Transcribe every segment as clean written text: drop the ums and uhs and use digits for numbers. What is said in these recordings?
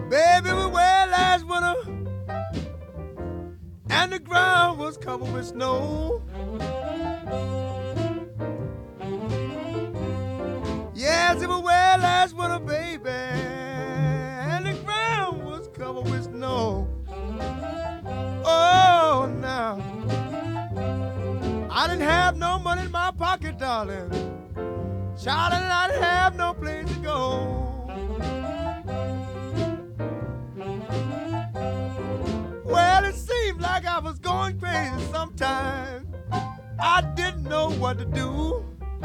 Baby, we were last winter, and the ground was covered with snow. Yes, it was where last winter, baby, and the ground was covered with snow. Oh, now, I didn't have no money in my pocket, darling. Child, and I didn't have no place to go. Well, it seemed like I was going crazy sometimes. I didn't know what to do.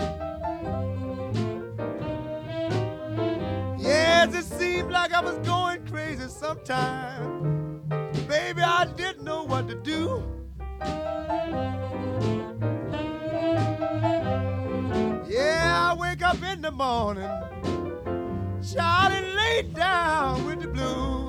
Yes, it seemed like I was going crazy sometimes. Baby, I didn't know what to do. Yeah, I wake up in the morning, child, and lay down with the blues.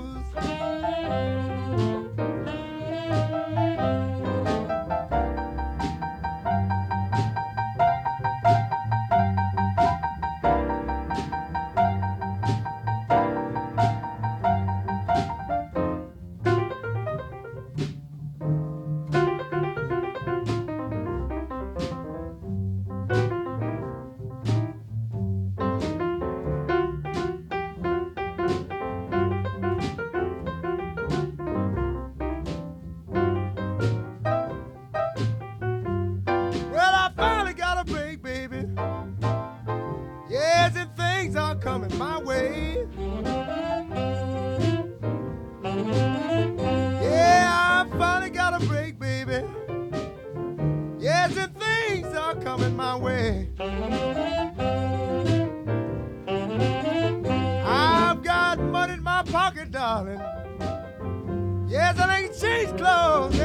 Yes, and things are coming my way. Yeah, I finally got a break, baby. Yes, and things are coming my way. I've got money in my pocket, darling. Yes, I ain't changed clothes